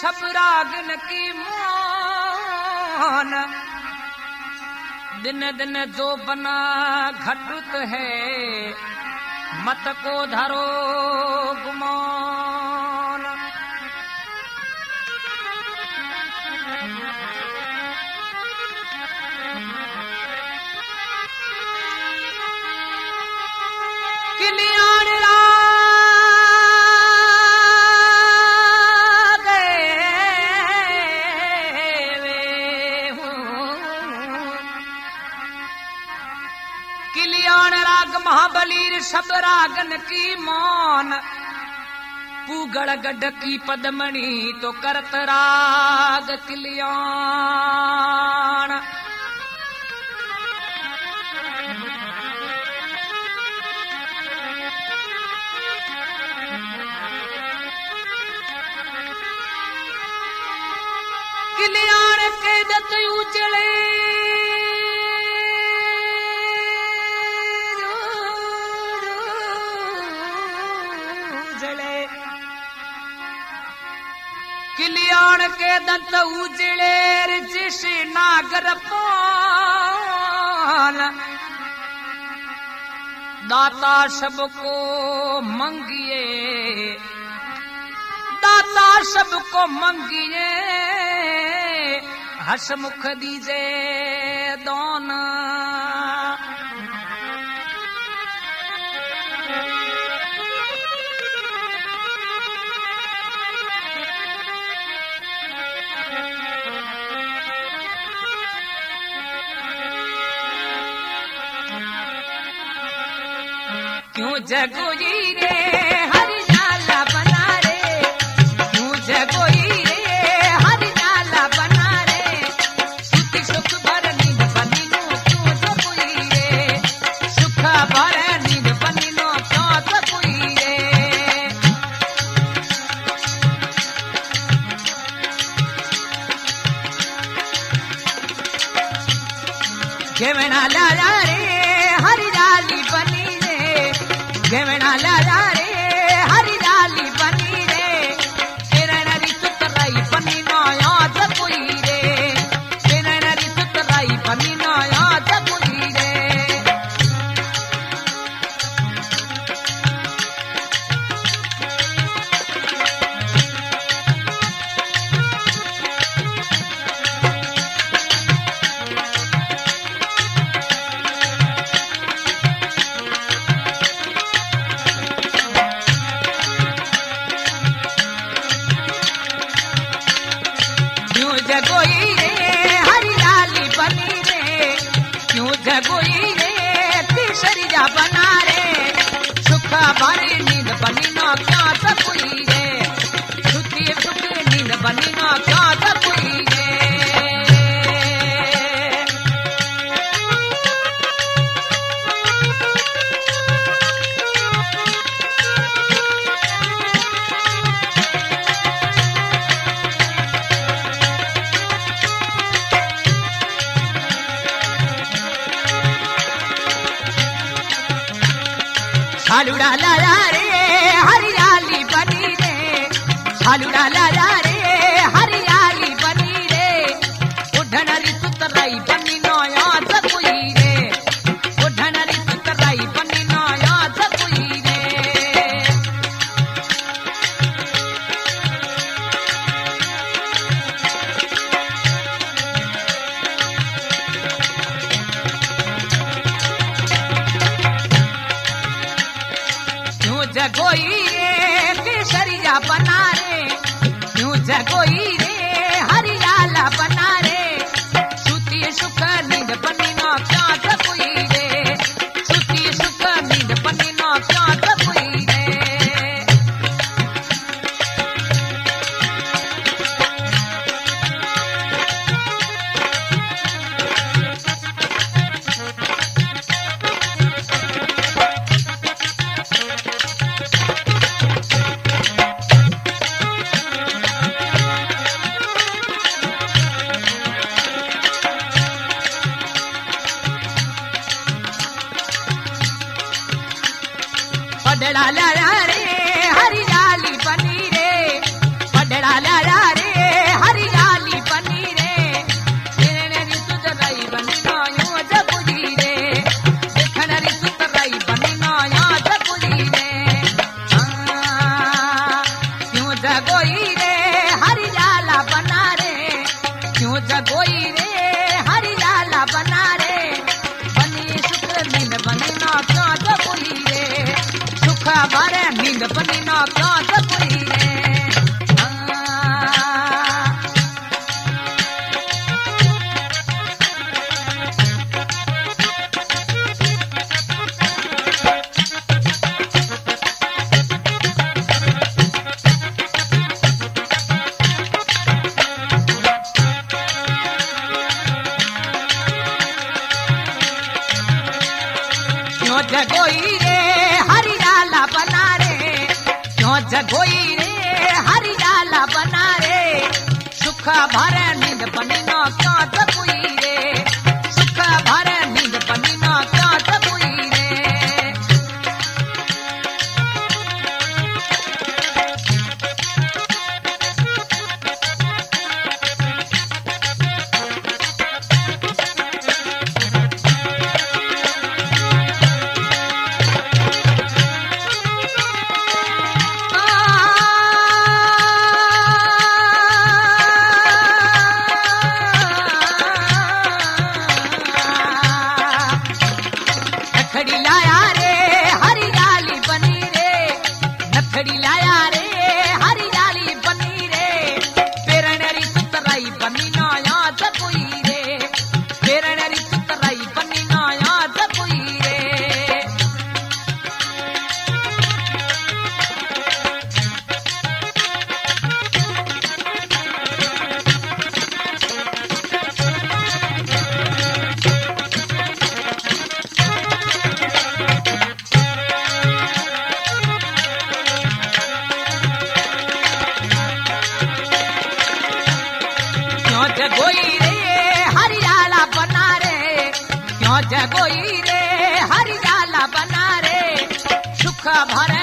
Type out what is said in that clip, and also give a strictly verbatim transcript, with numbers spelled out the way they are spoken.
सब रागन की मान, दिन दिन जो बना घटुत है मत को धरो गुमान। किलियान महाबलीर सब रागन की मान, पूगड़ गढ़ की पदमणि तो करत राग किलियान। किलियान के दत उजड़े किलियान के दंत उजड़े जिस नागर पाल, दाता सबको मंगिए दाता सबको मंगिए, हसमुख दीजे दोन। क्यों जगोई रे हरि जाला बना रे, क्यों जगोई रे हरि जाला बना रे, सुख सुख भर नींद बनी नो क्यों जगोई रे, सुख भर नींद बनी नो क्यों जगोई रे। घेवना लाया रे हरि जाली बनी रे, घेवना लाया रे हरि जाली बनी रे, तेरनरी सुतराई बनी नो याद कोई रे, तेरनरी सुतराई बनी नो याद कोई रे। जगोई रे हरि लाली बनी रे, क्यों जगोई रे तीसरिया बना रे, सुख भरी नींद बनी नो क्या जगोई रे, सुखी सुख नींद बनी नो क्या जगोई रे। झालुड़ा लाया रे हरियाली बनी रे, झालुड़ा लाया रे हरियाली बनी रे, उढ़नरी सुतराई बनी नो याद कोई रे, उढ़नरी सुतराई बनी नो याद कोई रे। जगोई रे केसरिया बना रे, क्यों जगोई रे हरियाला बना रे, सुती सुख नींद बनी नो क्या जगोई रे, सुती सुख नींद बनी नो क्या जगोई रे। जगोई रे हरियाला बना रे सुख भर नींद बनी न क्यों जगोई रे सुख भर नींद बनी न क्यों जगोई रे नखड़ी लाया रे हरियाली बनी रे नखड़ी लाया रे हरियाली बनी रे पेरणरी सुतराई बनी ना याद कोई रे पेरणरी सुतराई बनी ना याद कोई रे क्यों जगोई रे हरियाला बना रे क्यों जगोई रे हरियाला बना रे सुख भर